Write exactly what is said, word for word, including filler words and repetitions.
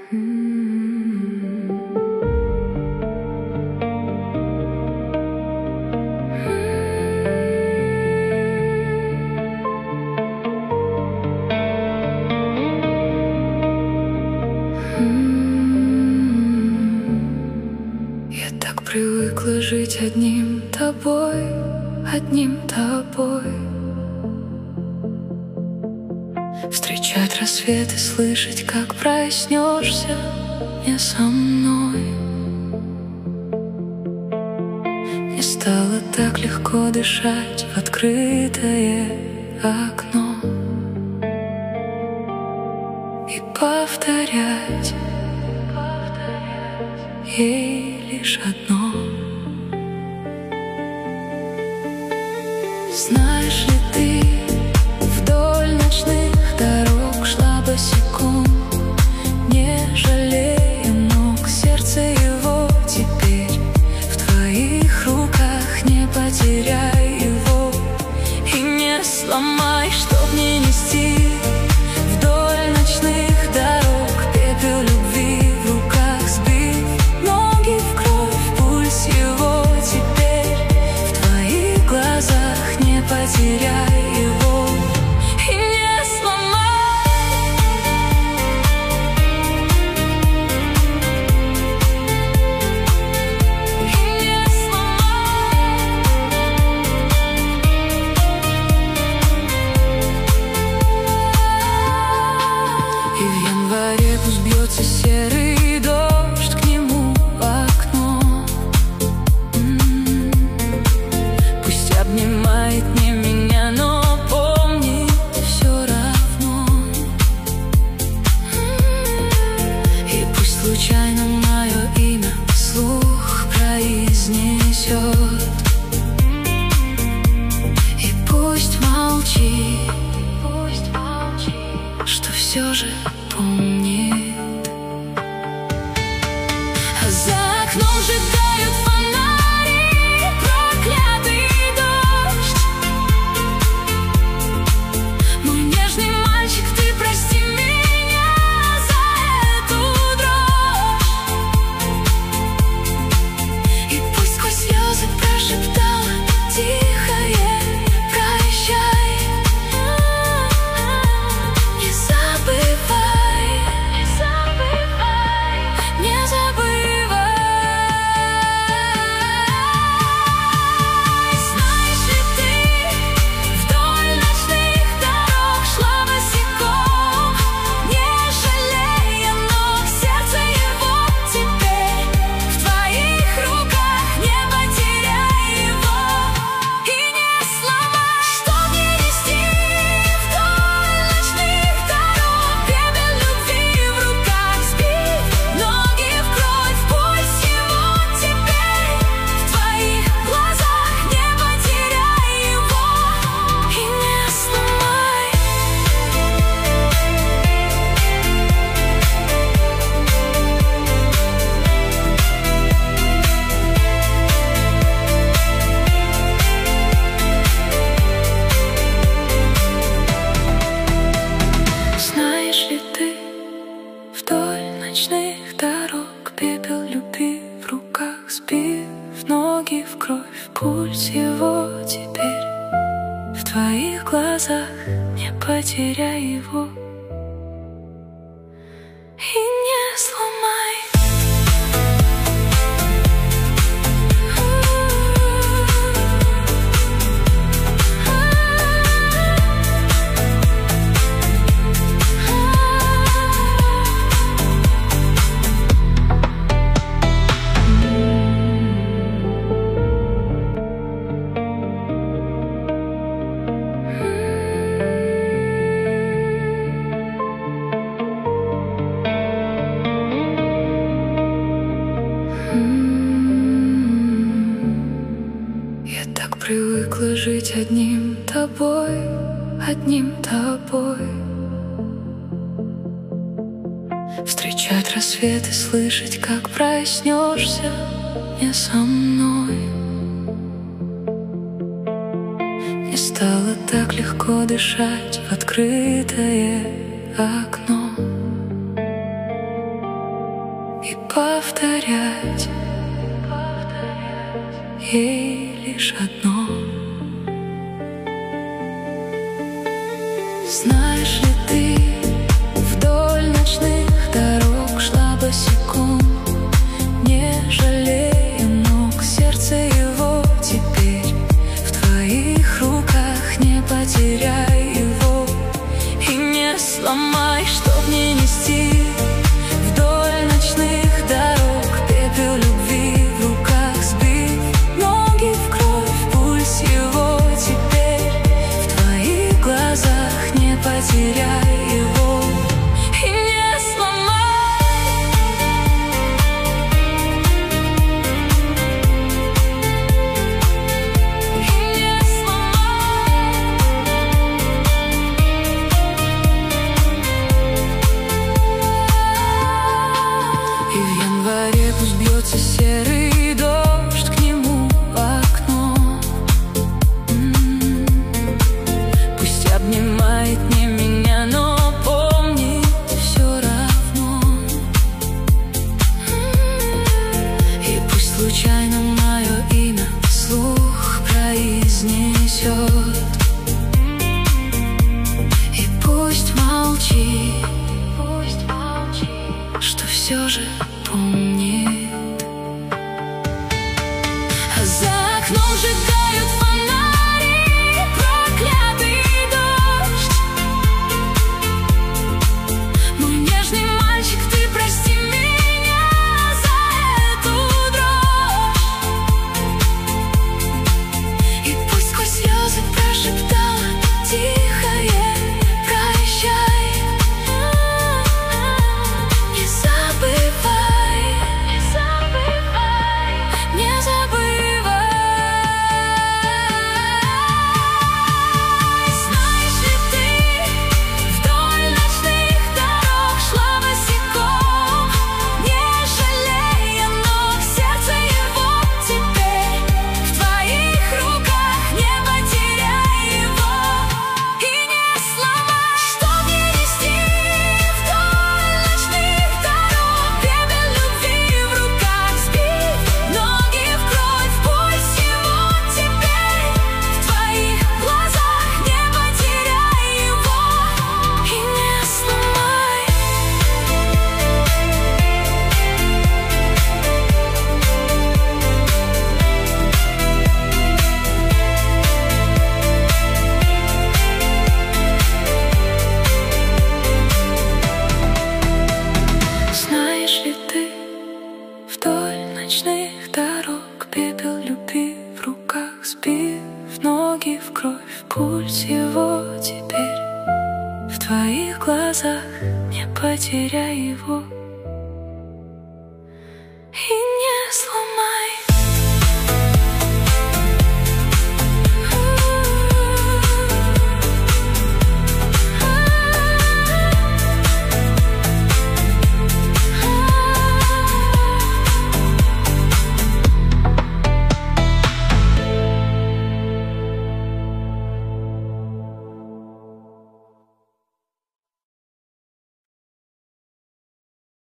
Я так привыкла жить одним тобой, одним тобой. Встречать рассвет и слышать, как проснешься не со мной. Мне стало так легко дышать в открытое окно и повторять ей лишь одно. Знаешь ли ты, вдоль ночных дорог шла босиком, не жалея ног, сердце его теперь в твоих руках, не потеряй его и не сломай, чтоб не нести вдоль ночных дорог пепел любви в руках, сбив ноги в кровь, пульс его теперь в твоих глазах, не потеряй его и не сломай. И не сломай. И в январе пусть бьется серый дождь к нему в окно. М-м-м. Пусть обнимает не меня, но помнит все равно. М-м-м. И пусть случайно мое имя вслух произнесет, и пусть молчит, пусть молчит, что все же помнит. За окном сжигают фонари, проклятый дождь. Мой нежный мальчик, ты прости меня за эту дрожь. И пусть сквозь слезы прошептала тихое прощай. Не забывай, не забывай, не забывай. Знаешь ли ты, вдоль ночных дорог шла босиком, не жалея ног, сердце его теперь в твоих руках, не потеряй его и не сломай, чтоб не нести вдоль ночных дорог пепел любви в руках, сбив ноги в кровь, пульс его теперь в твоих глазах, не потеряй его и не сломай. Знаешь ли ты, вдоль ночных дорог пепел любви в руках, сбив ноги в кровь, пульс его теперь в твоих глазах, не потеряй его и не сломай. Я так привыкла жить одним тобой, одним тобой. Встречать рассвет и слышать, как проснешься не со мной. Мне стало так легко дышать в открытое окно сломай, чтоб не нести вдоль ночных дорог пепел любви в руках сбив, ноги в кровь, пульс его теперь в твоих глазах, не потеряй его и не сломай. И не сломай. И в январе пусть бьется серый дождь к нему в окно. М-м-м. Пусть обнимает не меня, но помнит все равно. М-м-м. И пусть случайно мое имя вслух произнесет, и пусть молчит, пусть молчит, что все же помнит. За окном сжигают фонари, проклятый дождь. Мой нежный мальчик, ты прости меня за эту дрожь. И пусть сквозь слезы прошептала тихое прощай. Не забывай, не забывай, не забывай. Знаешь ли ты, вдоль ночных дорог шла босиком, не жалея ног, сердце его теперь в твоих руках, не потеряй его и не сломай. Чтоб не нести вдоль ночных дорог пепел любви в руках сбив, ноги в кровь, пульс его теперь в твоих глазах, не потеряй его и не сломай. Знаешь ли ты, вдоль ночных дорог пепел любви в руках сбив, ноги в кровь, пульс его теперь в твоих глазах, не потеряй его.